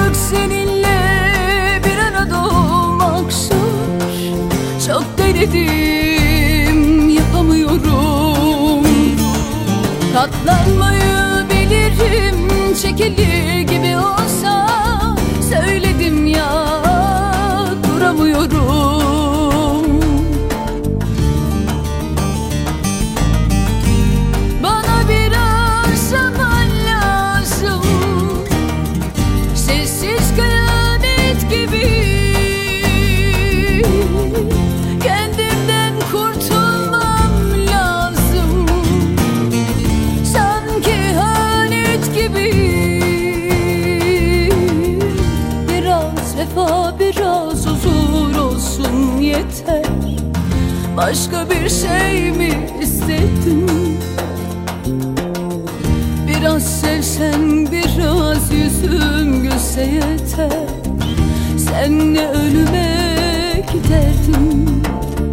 Artık seninle bir arada olmak zor. Çok denedim, yapamıyorum. Katlanmayı bilirim, çekilir gibi olsa. Söyledim ya, duramıyorum. Bana biraz zaman lazım. Sessiz kıyamet gibi. Kendimden kurtulmam lazım. Sanki hanet gibi. Biraz vefa, biraz huzur olsun yeter. Başka bir şey mi istedin? Biraz sevsen, biraz yüzüm gülse yeter. Senle ölüme giderdin.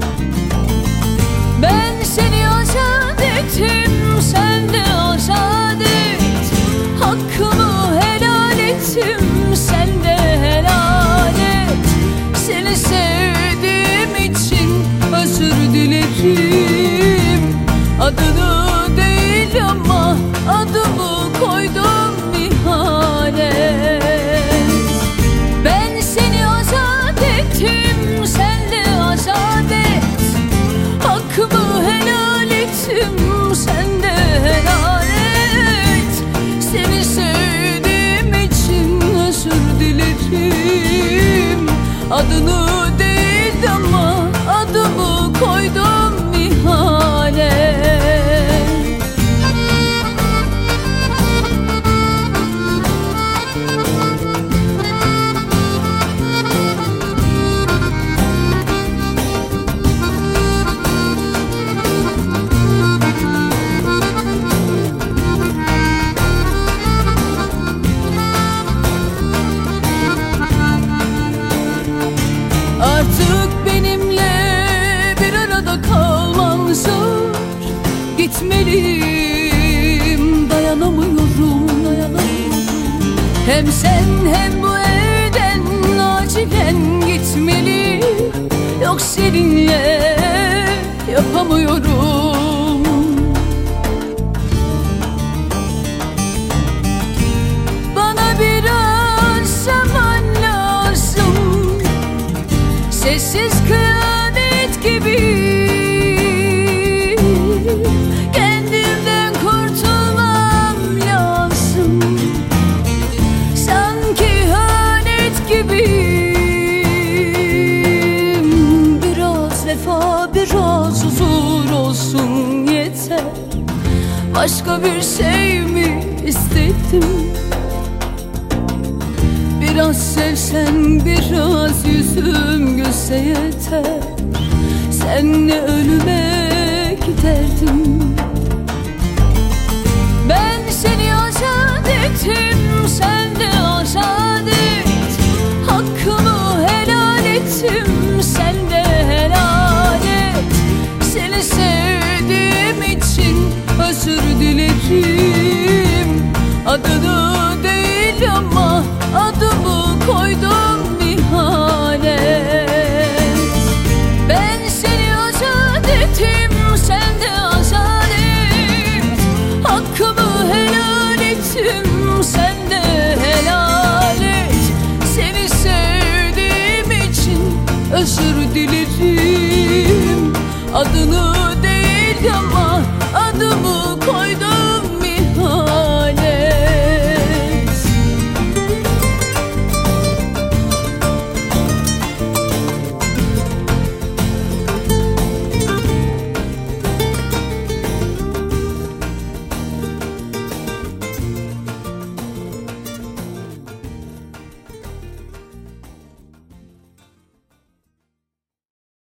Ben seni azat ettim, sen de azat et. Hakkımı helal ettim, sen de helal et. Seni sevdiğim için özür dilerim. Adını değil ama adımı koydum ihanet. Ben seni azat ettim, sen de azat et. Hakkımı helal ettim, sen de helal et. Seni sevdiğim için özür dilerim. Adını değil ama adımı koydum ihanet. Artık benimle bir arada kalmam zor. Gitmeliyim, dayanamıyorum. Hem sen hem bu evden acilen gitmeliyim. Yok seninle yapamıyorum. Bana biraz zaman lazım. Sessiz kıyamet gibi. Kendimden kurtulmam lazım. Sanki hanet gibi. Biraz vefa, biraz huzur olsun yeter. Başka bir şey mi istedim? Biraz sevsen, biraz yüzüm gülse yeter. Senle ölüme giderdim. Ben seni azat ettim, sen de azat et. Hakkımı helal ettim, sen de helal et. Seni sevdiğim için özür dilerim. Adını değil ama adımı koydum ihanet. Ben seni azat ettim, sen de azat et. Hakkımı helal ettim, sen de helal et. Seni sevdiğim için özür dilerim. Adını